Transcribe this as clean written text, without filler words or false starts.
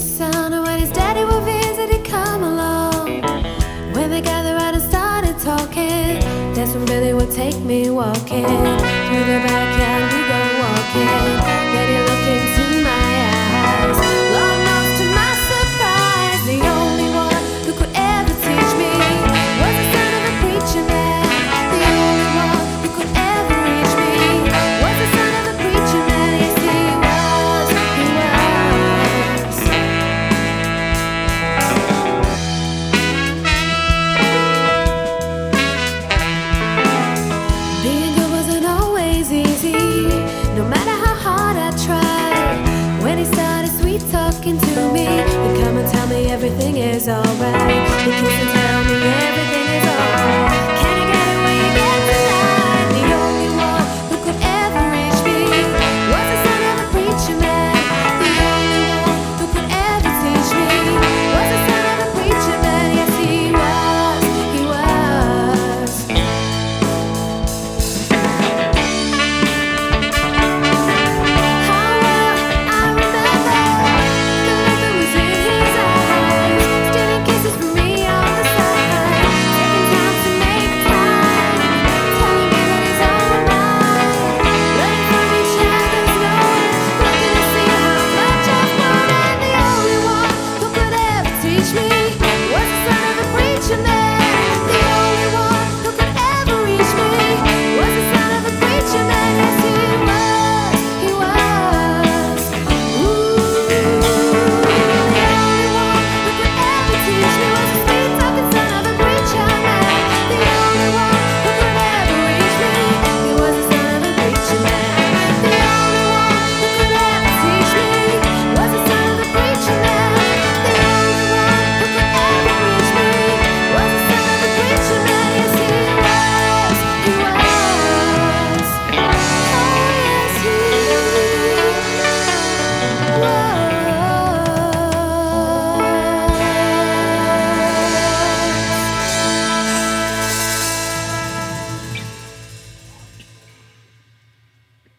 son, and when his daddy would visit, he'd come along. When they gathered around and started talking, that's when Billy would take me walking. Through the backyard we go walking, then he look into my eyes. Lord knows to my surprise, the only one who could ever teach me was the son of a preacher man. The only one who could ever reach me was the son of a preacher man. Yes, he was, he was. Being good wasn't always easy, no matter how hard I tried. When he started sweet talking to me, he'd come and tell me everything is alright. He kissed and